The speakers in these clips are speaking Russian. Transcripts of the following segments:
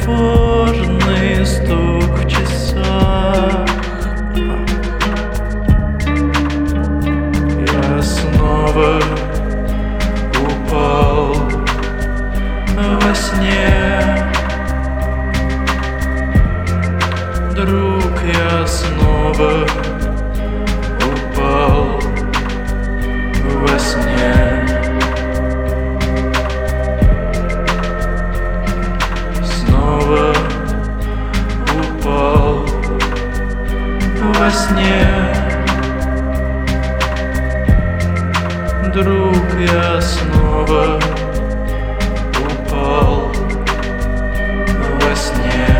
тревожный стук в часах. Я снова упал во сне. Друг, я снова упал во сне. Снова упал во сне. Друг, я снова упал во сне.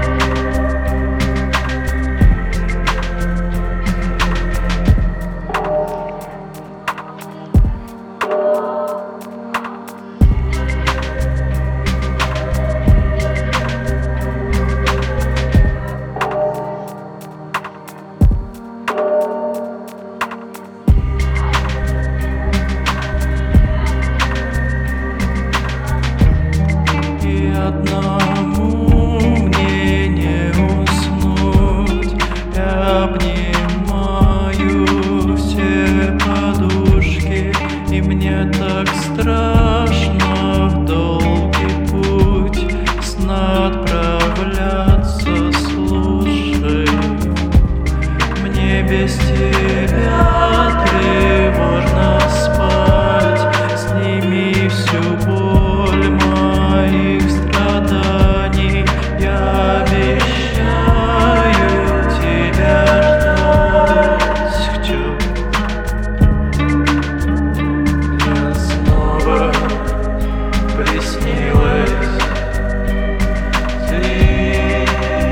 Одному мне не уснуть. Я обнимаю все подушки, и мне так страшно в долгий путь сна отправляться. Слушай, мне без тебя тревожно спать. Сними всю боль моих страданий. Я обещаю тебя ждать. Хочу. Мне снова приснилась ты.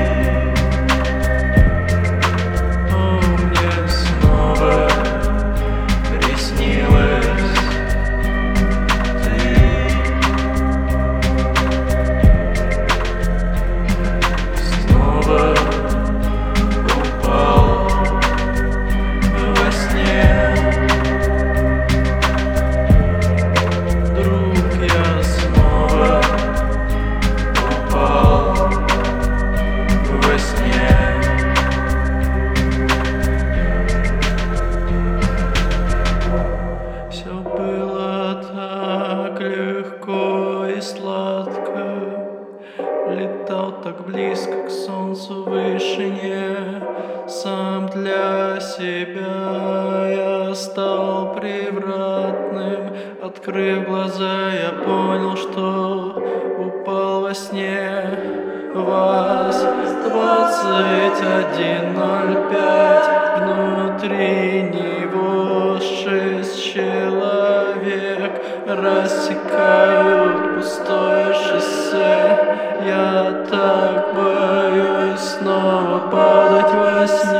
О, мне снова приснилась. Все было так легко и сладко. Летал так близко к солнцу в вышине. Сам для себя я стал превратным. Открыв глаза, я понял, что упал во сне. ВАЗ 21:05. Внутри него 6 человек рассекают пустое шоссе. Я так боюсь снова падать во сне.